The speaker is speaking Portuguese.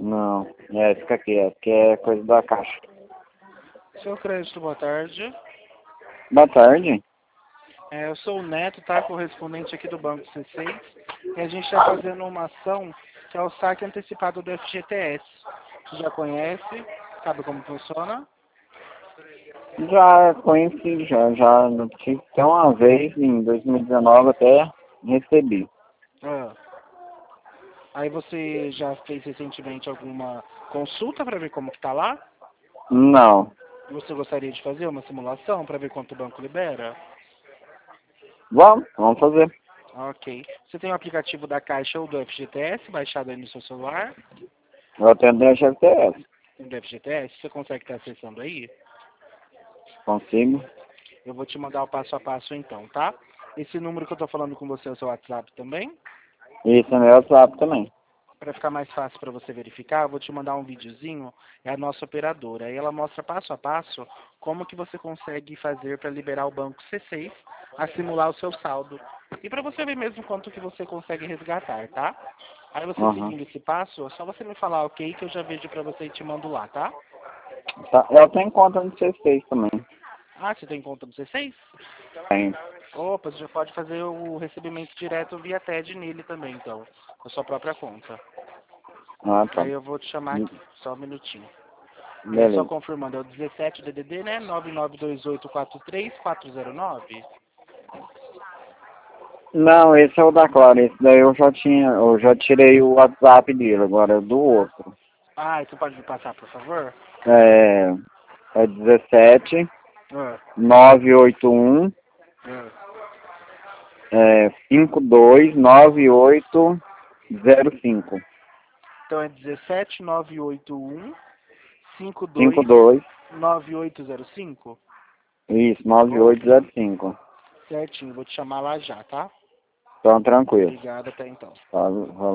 Não, fica aqui, que é coisa da caixa. Seu crédito, boa tarde. Boa tarde. Eu sou o Neto, tá? Correspondente aqui do Banco C6. E a gente está fazendo uma ação que é o saque antecipado do FGTS. Você já conhece? Sabe como funciona? Já conheci, já tive até uma vez, em 2019 até recebi. Ah. Aí você já fez recentemente alguma consulta para ver como que tá lá? Não. Você gostaria de fazer uma simulação para ver quanto o banco libera? Vamos fazer. Ok. Você tem o aplicativo da Caixa ou do FGTS baixado aí no seu celular? Eu atendo a FGTS. Do FGTS? Você consegue estar acessando aí? Consigo? Eu vou te mandar o passo a passo então, tá? Esse número que eu tô falando com você é o seu WhatsApp também? Isso é meu WhatsApp também. Para ficar mais fácil para você verificar, eu vou te mandar um videozinho, é a nossa operadora. Aí ela mostra passo a passo como que você consegue fazer para liberar o banco C6 a simular o seu saldo. E para você ver mesmo quanto que você consegue resgatar, tá? Aí você Uhum. seguindo esse passo, é só você me falar ok que eu já vejo para você e te mando lá, tá? Tá. Eu tenho conta no C6 também. Ah, você tem conta do C6? Tem. Opa, você já pode fazer o recebimento direto via TED nele também, então, com a sua própria conta. Ah, Que tá. aí eu vou te chamar aqui, só um minutinho. Só Beleza. confirmando, é o 17 DDD, né? 992843-409. Não, esse é o da Clara. Esse daí eu já tirei o WhatsApp dele, agora é do outro. Ah, você pode me passar, por favor? É, é 17 Ah, 981 ah. 529805. Então é 17981 52, 529805. isso, Opa, 9805. certinho, vou te chamar lá já, tá? Então, tranquilo. Obrigado, até então. Tá,